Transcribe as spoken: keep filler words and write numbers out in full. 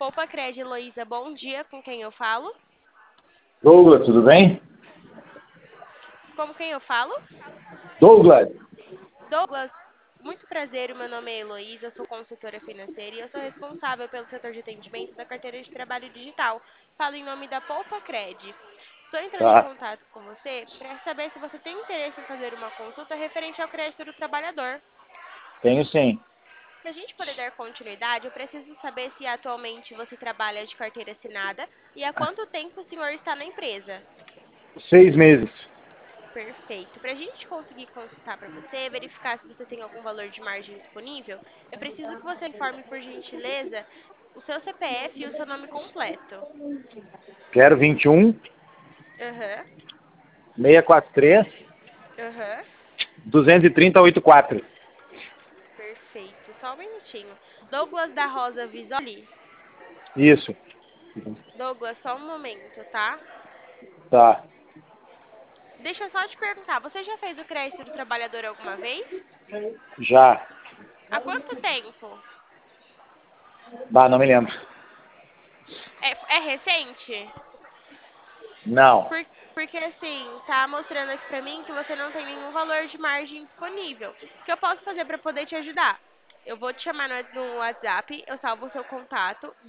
Poupa Cred, Heloísa, bom dia, com quem eu falo? Douglas, tudo bem? Com quem eu falo? Douglas, Douglas, muito prazer, o meu nome é Heloísa, eu sou consultora financeira e eu sou responsável pelo setor de atendimento da carteira de trabalho digital. Falo em nome da Poupa Cred. Estou entrando em tá? contato com você para saber se você tem interesse em fazer uma consulta referente ao crédito do trabalhador. Tenho sim. Para a gente poder dar continuidade, eu preciso saber se atualmente você trabalha de carteira assinada e há quanto tempo o senhor está na empresa. Seis meses. Perfeito. Para a gente conseguir consultar para você, verificar se você tem algum valor de margem disponível, eu preciso que você informe, por gentileza, o seu C P F e o seu nome completo. Quero vinte e um, Aham, seiscentos e quarenta e três, aham. duzentos e trinta, oitenta e quatro. Perfeito. Só um minutinho. Douglas da Rosa Visoli? Isso. Douglas, só um momento, tá? Tá. Deixa eu só te perguntar, você já fez o crédito do trabalhador alguma vez? Já. Há quanto tempo? Bah, não me lembro. É, é recente? Não. Por- porque assim, tá mostrando aqui pra mim que você não tem nenhum valor de margem disponível. O que eu posso fazer pra poder te ajudar? Eu vou te chamar no no WhatsApp, eu salvo o seu contato